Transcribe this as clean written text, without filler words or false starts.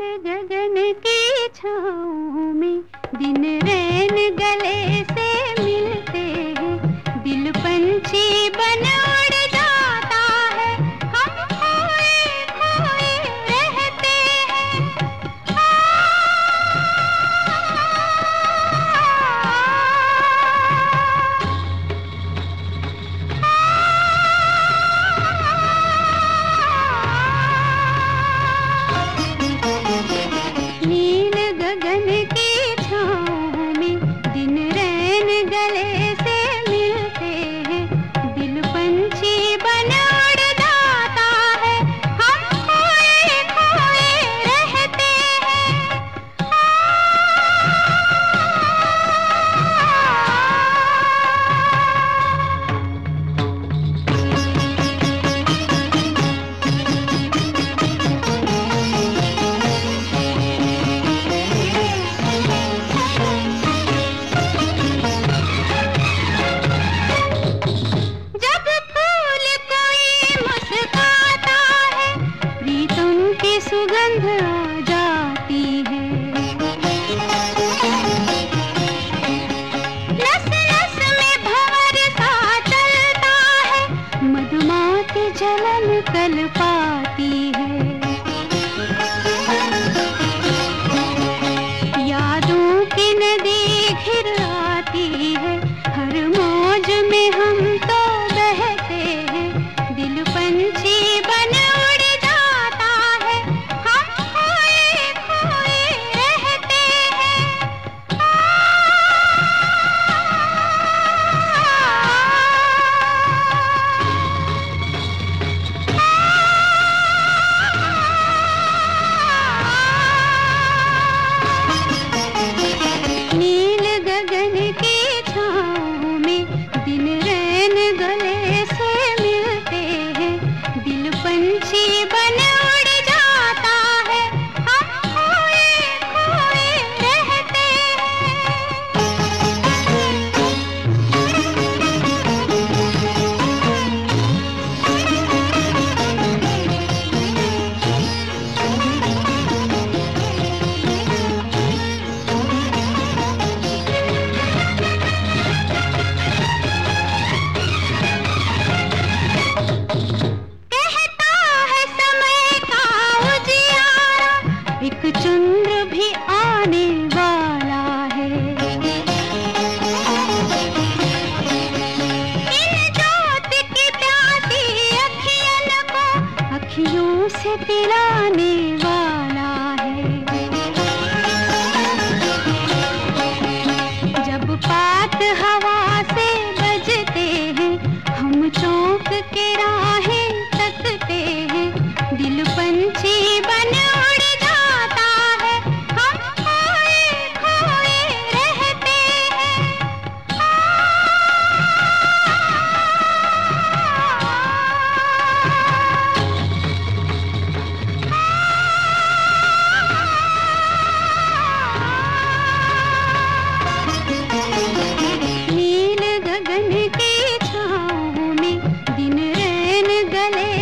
गगन की छाँव में दिन रैन गले से मिलते हैं, दिल पंछी बन उड़ जाता है, हम खोए खोए रहते हैं। नील गगन की छाँव में दिन रैन गले से मिलते हैं, दिल पंछी बन उड़ जाता है, हम खोए खोए रहते हैं। जब फूल कोई मुस्कुराता है, प्रीतम की सुगंध आ जाती है, नस नस में भंवर सा चलता है, मधुमाती जलन कल पाती है। यादों की नदी घिर आती है, हर मौज में हम तो बहते हैं, दिल पंछी बन उड़ जाता है, हम खोए खोए रहते हैं। नील गगन की छाँव में दिन रैन गले से मिलते हैं, दिल पंछी बन उड़ जाता है, हम खोए खोए रहते कहता है समय का उजियारा, एक चंद्र भी आने वाला है, इन जोत की प्यासी अखियन को अखियों से पिलाने वाला है। जब पात हवा से बजते हैं, हम चौंक के राहें तकते हैं, दिल पंछी बन उड़ जाता है, हम खोए खोए रहते हैं। नील गगन की छाँव में दिन रैन गले